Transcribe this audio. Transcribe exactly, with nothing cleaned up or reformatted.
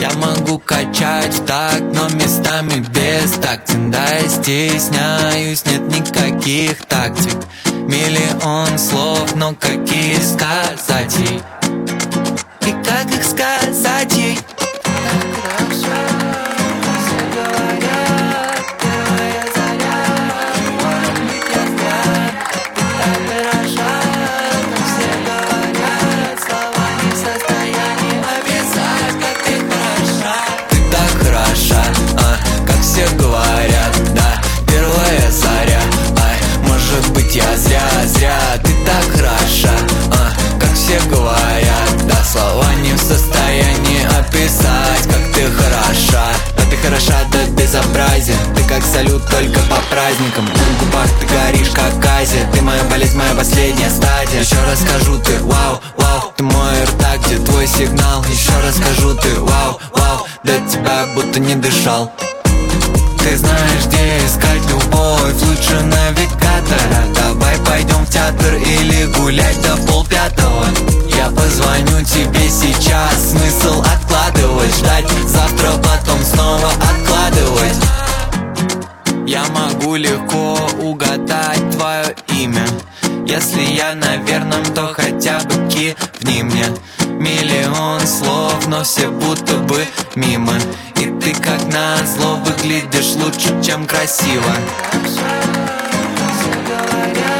Я могу качать так, но местами без тактин. Да, я стесняюсь, нет никаких тактик. Миллион слов, но какие сказать ей? И как их сказать ей? Все говорят, да, первая заря. Ай, может быть я зря, зря. Ты так хороша, а, как все говорят. Да, слова не в состоянии описать, как ты хороша. Да ты хороша до безобразия. Ты как салют, только по праздникам. На губах ты горишь, как Азия. Ты моя болезнь, моя последняя стадия. Еще раз скажу, ты вау, вау. Ты мой ртак, где твой сигнал. Еще раз скажу, ты вау, вау. До тебя будто не дышал. Ты знаешь, где искать любовь, лучше навигатора. Давай пойдем в театр или гулять до полпятого. Я позвоню тебе сейчас, смысл откладывать, ждать завтра, потом снова откладывать. Я могу легко угадать твое имя. Если я на верном, то хотя бы кивни мне. Миллион слов, но все будто бы мимо. И ты как назло выглядишь лучше, чем красиво. Все говорят.